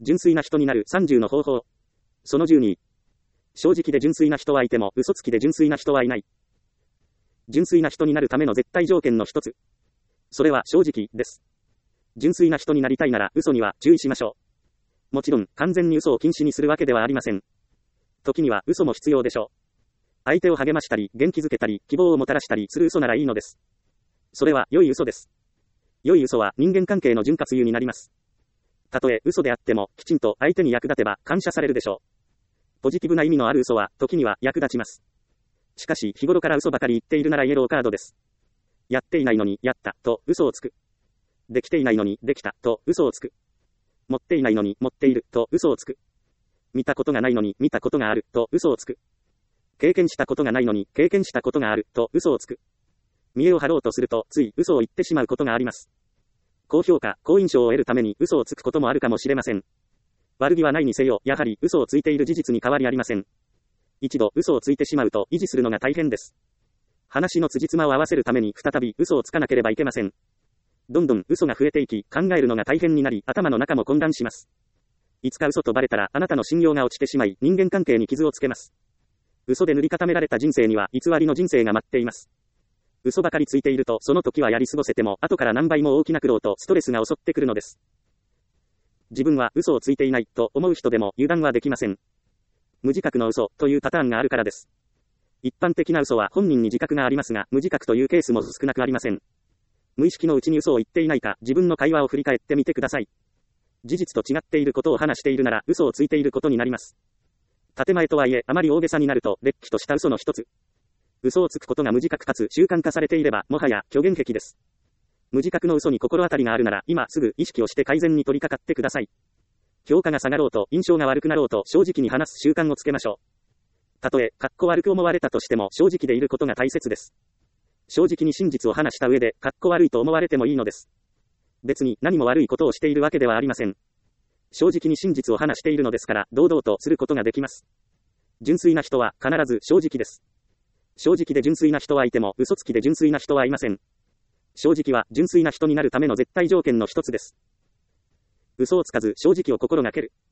純粋な人になる30の方法。その12。正直で純粋な人はいても嘘つきで純粋な人はいない。純粋な人になるための絶対条件の一つ。それは正直です。純粋な人になりたいなら嘘には注意しましょう。もちろん完全に嘘を禁止にするわけではありません。時には嘘も必要でしょう。相手を励ましたり元気づけたり希望をもたらしたりする嘘ならいいのです。それは良い嘘です。良い嘘は人間関係の潤滑油になります。たとえ嘘であってもきちんと相手に役立てば感謝されるでしょう。ポジティブな意味のある嘘は時には役立ちます。しかし日頃から嘘ばかり言っているならイエローカードです。やっていないのにやったと嘘をつく。できていないのにできたと嘘をつく。持っていないのに持っていると嘘をつく。見たことがないのに見たことがあると嘘をつく。経験したことがないのに経験したことがあると嘘をつく。見栄を張ろうとするとつい嘘を言ってしまうことがあります。高評価、好印象を得るために嘘をつくこともあるかもしれません。悪気はないにせよ、やはり嘘をついている事実に変わりありません。一度嘘をついてしまうと維持するのが大変です。話の辻褄を合わせるために再び嘘をつかなければいけません。どんどん嘘が増えていき、考えるのが大変になり、頭の中も混乱します。いつか嘘とバレたらあなたの信用が落ちてしまい、人間関係に傷をつけます。嘘で塗り固められた人生には偽りの人生が待っています。嘘ばかりついているとその時はやり過ごせても後から何倍も大きな苦労とストレスが襲ってくるのです。自分は嘘をついていないと思う人でも油断はできません。無自覚の嘘というパターンがあるからです。一般的な嘘は本人に自覚がありますが無自覚というケースも少なくありません。無意識のうちに嘘を言っていないか自分の会話を振り返ってみてください。事実と違っていることを話しているなら嘘をついていることになります。建前とはいえあまり大げさになるとれっきとした嘘の一つ。嘘をつくことが無自覚かつ習慣化されていればもはや虚言癖です。無自覚の嘘に心当たりがあるなら今すぐ意識をして改善に取り掛かってください。評価が下がろうと印象が悪くなろうと正直に話す習慣をつけましょう。たとえかっこ悪く思われたとしても正直でいることが大切です。正直に真実を話した上でかっこ悪いと思われてもいいのです。別に何も悪いことをしているわけではありません。正直に真実を話しているのですから堂々とすることができます。純粋な人は必ず正直です。正直で純粋な人はいても嘘つきで純粋な人はいません。正直は純粋な人になるための絶対条件の一つです。嘘をつかず正直を心がける。